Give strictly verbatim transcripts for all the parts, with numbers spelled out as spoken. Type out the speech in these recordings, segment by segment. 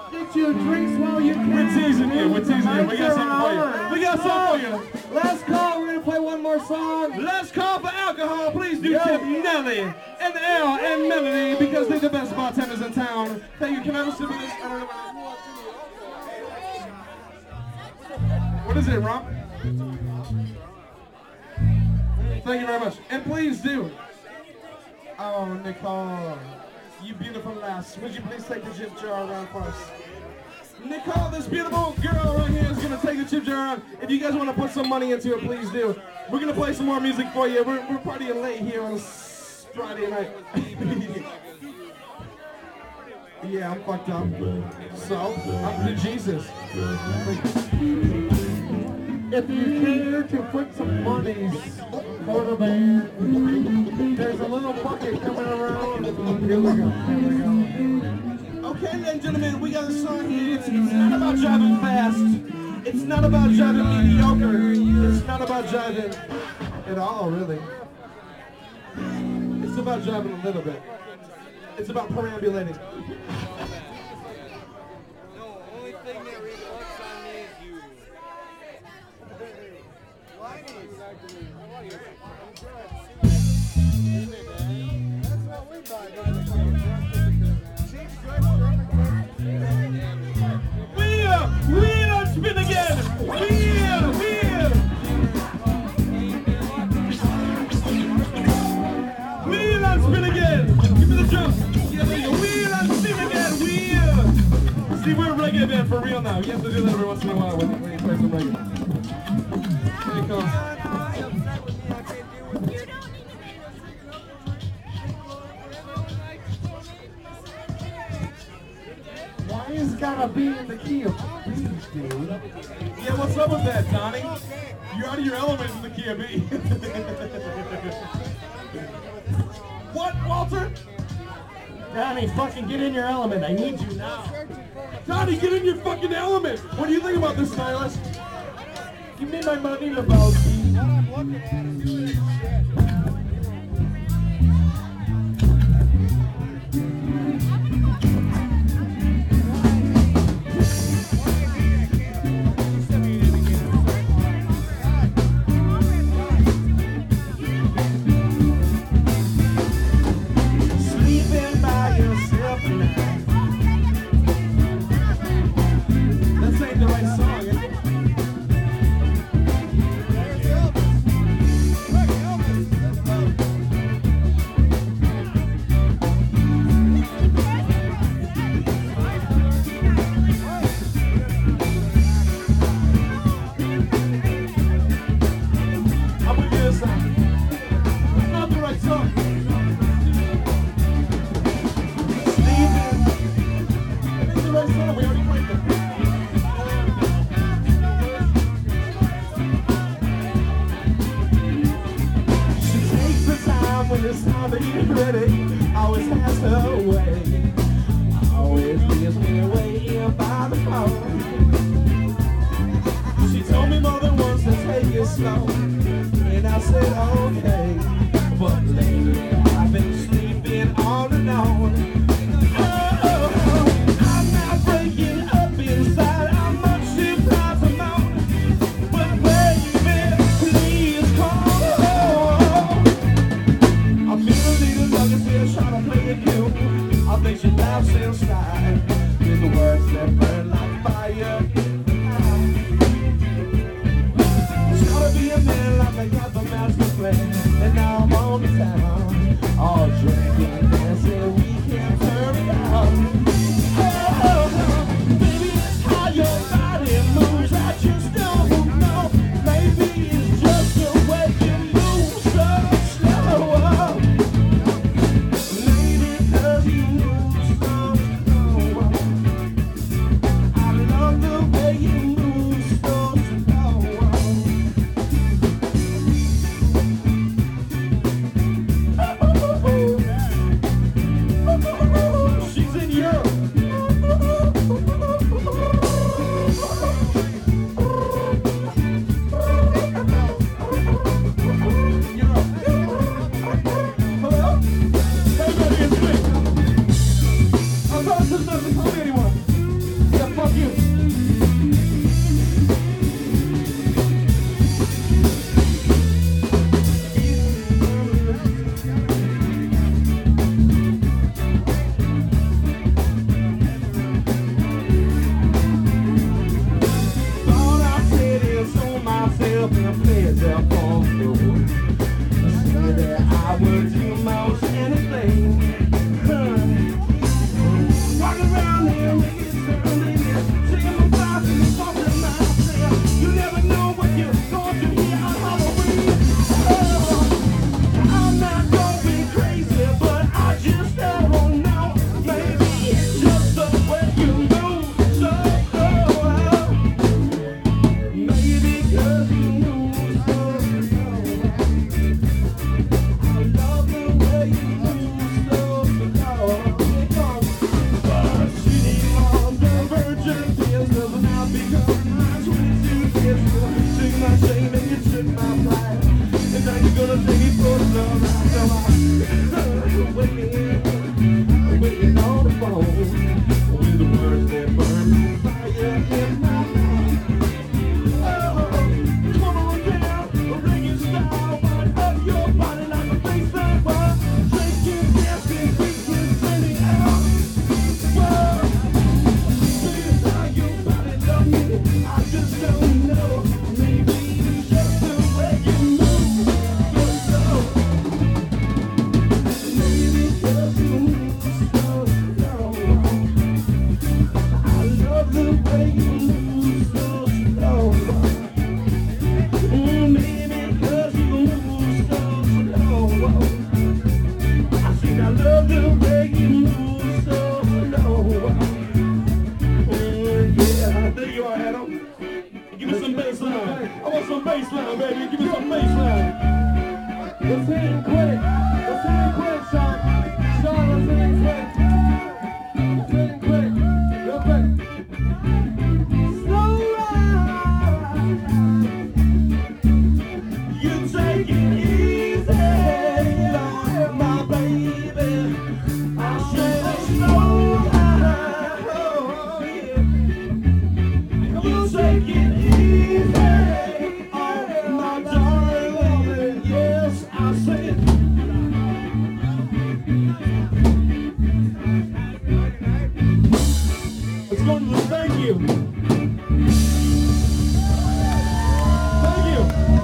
Get you drinks while you can. We're teasing you. We're teasing you. We got something for you. We got something for you. Last call. We're gonna play one more song. Last call for alcohol. Please do tip Nelly and Al and Melody because they're the best bartenders in town. Thank you. Can I have a sip of this? I don't know. What is it, Rob? Thank you very much. And please do. Oh, Nicole, you beautiful lass. Would you please take the chip jar around for us? Nicole, this beautiful girl right here is going to take the chip jar around. If you guys want to put some money into it, please do. We're going to play some more music for you. We're, we're partying late here on a Friday night. Yeah, I'm fucked up. So, I'm to Jesus. If you care to put some money for the band, there's a little bucket coming around. Here we go. Here we go. Okay, ladies and gentlemen, we got a song here. It's, it's not about driving fast. It's not about driving mediocre. It's not about driving at all, really. It's about driving a little bit. It's about perambulating. Wheel, wheel, spin again. Wheel, wheel. Wheel and spin again. Give me the drum. Yeah, there you go. Wheel and spin again. Wheel. See, we're a reggae band for real now. You have to do that every once in a while when when you play some reggae. Here it comes. It's gotta be in the key of B, dude. Yeah, what's up with that, Donnie? You're out of your element in the key of B. What, Walter? Donnie, fucking get in your element. I need you now. Donnie, get in your fucking element. What do you think about this, stylist? Give me my money, Lebowski. What I'm looking at is doing this shit. Play. some bass line, baby. Give me some bass line. Let's hit it and quit it. Let's hit it and quit it, Sean. Sean, let's hit it and quit it. Let's hit it and quit it. Real quick. Slow ride. You take it easy, my baby. I said it's slow ride. Oh, yeah. You take it easy, oh, my darling. Yes, I say it. Let's go to the thank you. Thank you.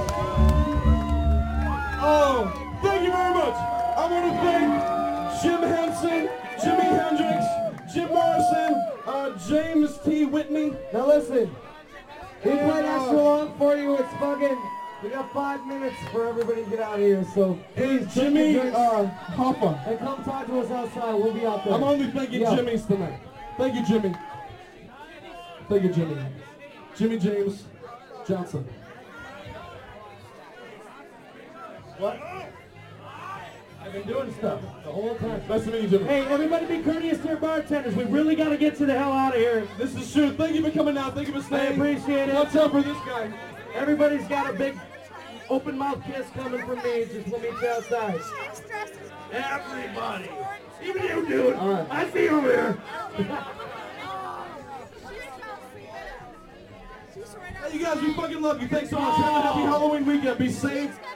Oh, thank you very much. I want to thank Jim Henson, Jimi Hendrix, Jim Morrison, uh, James T. Whitney. Now listen. We And, played uh, extra long for you. It's fucking. We got five minutes for everybody to get out of here. So please, And drink your Jimmy drinks uh, Hoffa. and come talk to us outside. We'll be out there. I'm only thanking Yeah. Jimmy's tonight. Thank you, Jimmy. Thank you, Jimmy. Jimmy James Johnson. What? I've been doing stuff the whole time. Nice to meet you, Jimmy. Hey, everybody be courteous to your bartenders. We really got to get you the hell out of here. This is true. Thank you for coming out. Thank you for I staying. appreciate it. What's up for this guy? Everybody's got a big open mouth kiss coming from me. Just we'll meet you outside. Everybody. Even you do it. All right. I see you over there. Hey, you guys, we fucking love you. Thanks so much. Have a happy Halloween weekend. Be safe.